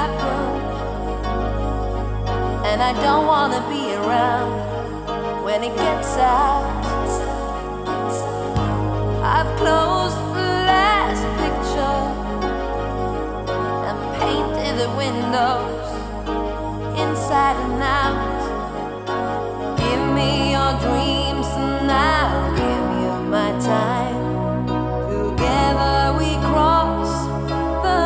happen, and I don't wanna be around when it gets out. I've closed the last picture and painted the windows inside and out. Give me your dreams and I'll give you my time. Together we cross the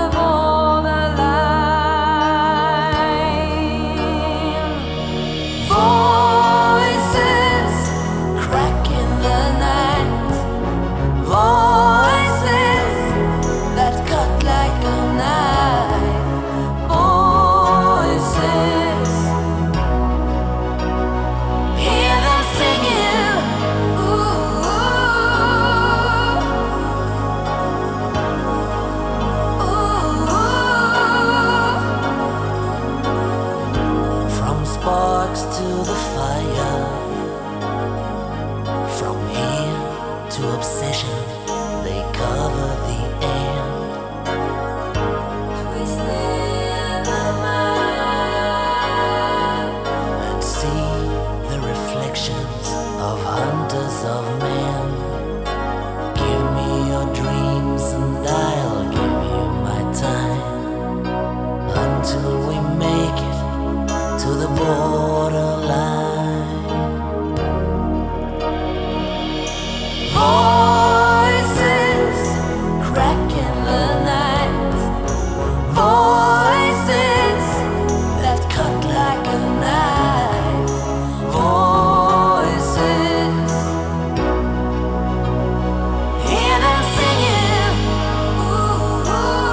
borderline. Voices crack in the night. Voices that cut like a knife. Voices, hear them singing. Ooh, ooh, ooh. From sparks to the fire, from here to obsession, they cover the air. Twisting the mind and see the reflections of hunters of men. Give me your dreams and I'll give you my time until we make it to the borderline. Voices crack in the night. Voices that cut like a knife. Voices, hear them singing. Ooh,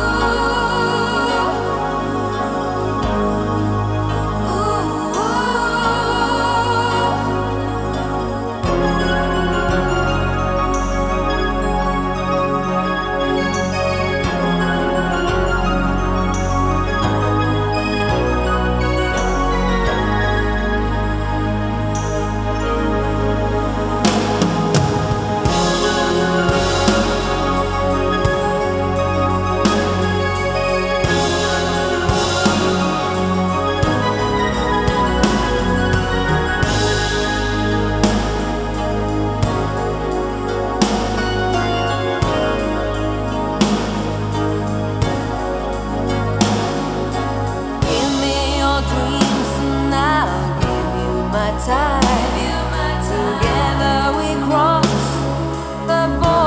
give me your dreams and I'll give you my time. Together we cross the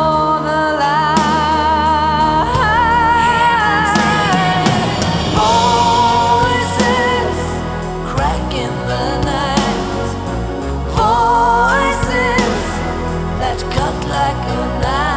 borderline. Voices crack in the night. Voices that cut like a knife.